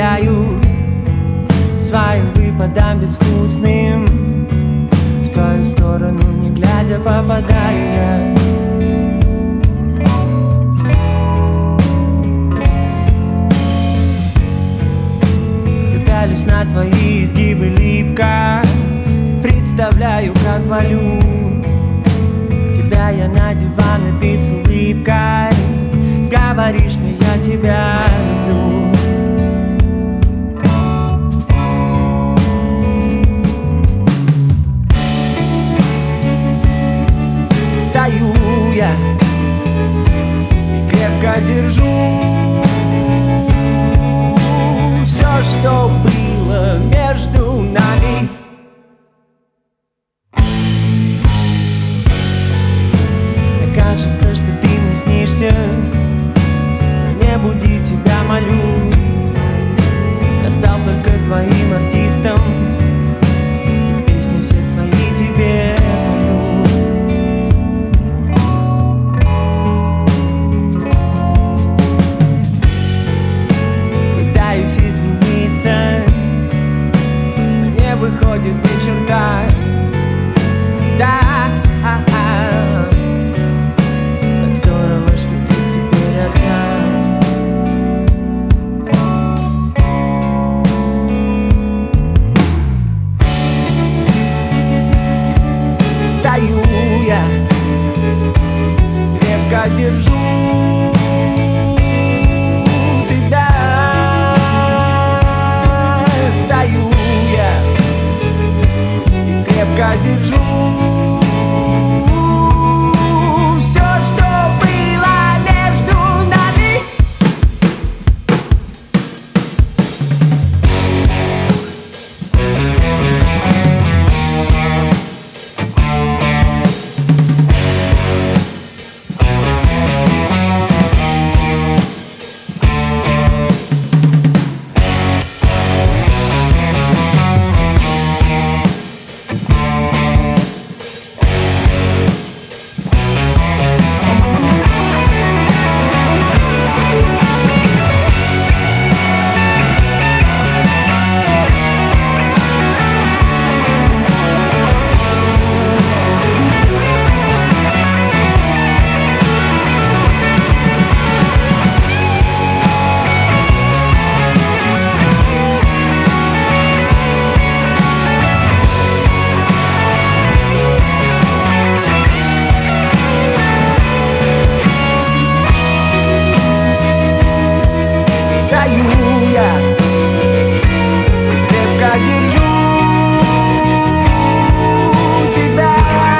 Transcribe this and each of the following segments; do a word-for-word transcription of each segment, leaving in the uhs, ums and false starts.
удивляю своим выпадом безвкусным. В твою сторону, не глядя, попадаю я. Я пялюсь на твои изгибы липко, представляю, как валю тебя я на диван, и ты с улыбкой говоришь мне: я тебя люблю. Стою я и крепко держу все, что было между нами. Кажется, что ты мне снишься, но не буди, тебя молю. Я стал только твоим артистом, песни все свои тебе пою. Пытаюсь извиниться, но не выходит ни черта. Да, стою я, крепко держу тебя. Стою я и крепко держу все, что было между нами. Стою я, крепко держу тебя.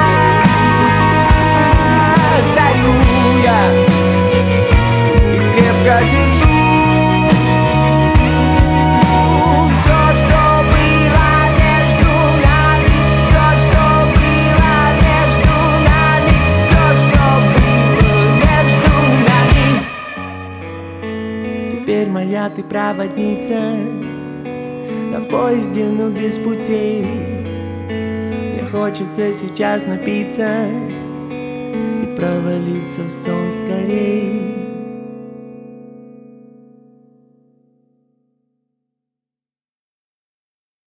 Стою я и крепко держу все, что было между нами, все, что было между нами, все, что было между нами. Теперь моя ты проводница на поезде, но без путей. Мне хочется сейчас напиться и провалиться в сон скорей.